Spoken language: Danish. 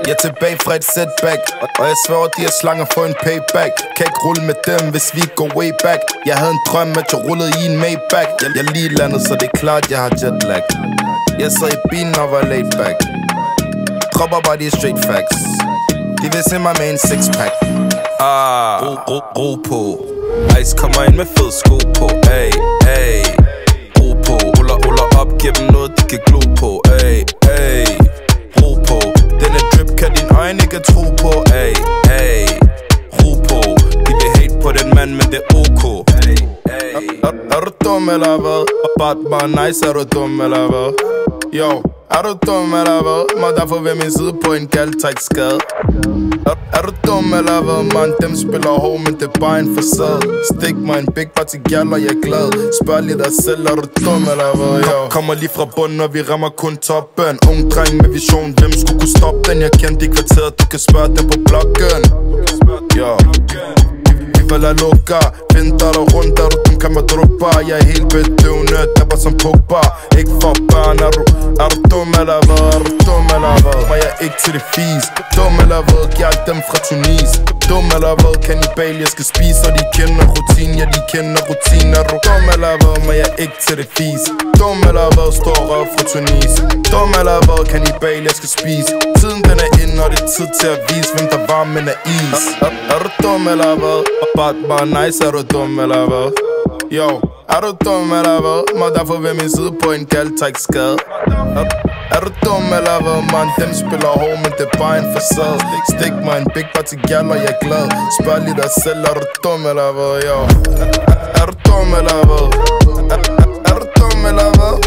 Jeg er tilbage fra et setback, og jeg sværger, de her slanger for en payback. Kan ikke rulle med dem, hvis vi går way back. Jeg havde en drøm, at jeg rullede i en Maybach. Jeg lige landet, så det er klart, jeg har jetlag. Jeg sad i bilen og var laid back. Dropper bare de straight facts. De vil se mig med en sixpack. Ro på. Ice kommer ind med fed sko på. Ay, ay. Ro på. Ruller op, giv dem noget, de kan glo på. Ay, ay. Ro på. Denne drip kan din øjne ikke tro på. Ay, ay. Ro på. De vil hate på den mand, men det er ok. Ay, ay. Er du dum eller hvad? Bare nice, er du dum eller hvad? Yo, er du dum eller hvad? Må derfor ved min side på en kaldtræk skade. Er du dum eller hvad, man? Dem spiller hård, men det er bare en facade. Stik mig en big party gal, og jeg er glad. Spørg lige dig selv, er du dum eller hvad, yo? Kommer lige fra bunden, og vi rammer kun toppen. Ung dreng med vision, hvem skulle kunne stoppe den? Jeg kendte i kvarteret, du kan spørge dem på bloggen. Yo, vi falder lukker. Finder dig rundt, er du dum, kan man drukke. Jeg er helt bedøvende, dabber som Pogba. Ikke for børn, er du dum eller hvad? Er du dum eller hvad? Var jeg ikke til det fis? Dum eller hvad? Giv alt dem fra Tunis. Dum eller hvad? Kannibal, jeg skal spise. Og de kender rutin, ja de kender rutin. Er du dum eller hvad? Var jeg ikke til det fis? Dum eller hvad? Stor røv fra Tunis. Dum eller hvad? Kannibal, jeg skal spise. Tiden den er inde, og det er tid til at vise, hvem der var, men er is. Er du dum eller hvad? Bare nice, er du dum eller hvad? Yo, er du dum eller hvad? Må derfor ved min side på en kaldtræk skade. Er du dum eller hvad, man? Dem spiller hård, men det er bare en facade. Stik mig en big party gal, og jeg er glad. Spørg lige dig selv, er du dum eller hvad, yo? Er du dum eller hvad? Er du dum eller hvad?